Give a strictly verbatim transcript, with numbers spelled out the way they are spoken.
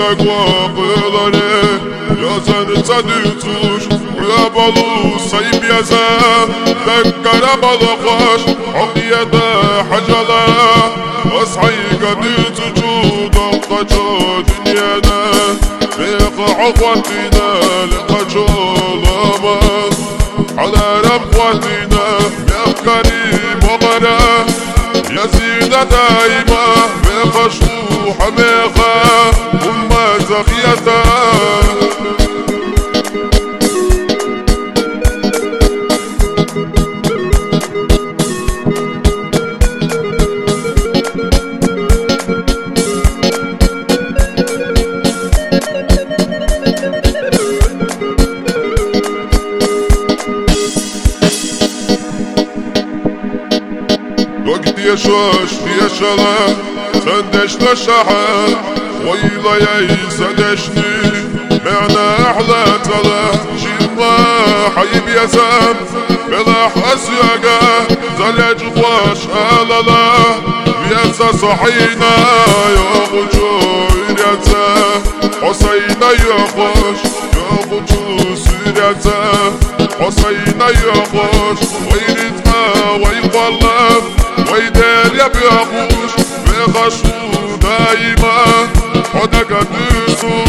قواقضني يا زنت ديتوش ويا بلو سيب يا زان ذكر مضقاش عقية حجلة أصحي قديت جود القجو دنيانا بيق عقوتنا لقجو ضمس على ربوتنا يا كريم وغرا يزيد دايما بخشو حميقة أمة زخيتا وقت يشوش يشلا سندش لشحن ويلا يا سدشني معنا أحلى تلا جيما حيب يا زن بلا حسيقة زلج واش ألالا بيسا صحينا يا غجور يا زن حسينا يا خوش يا غجور يا زن حسينا يا خوش ويرتها ويقلب ويدير يا بيغوش بغشو دايما حدك النسو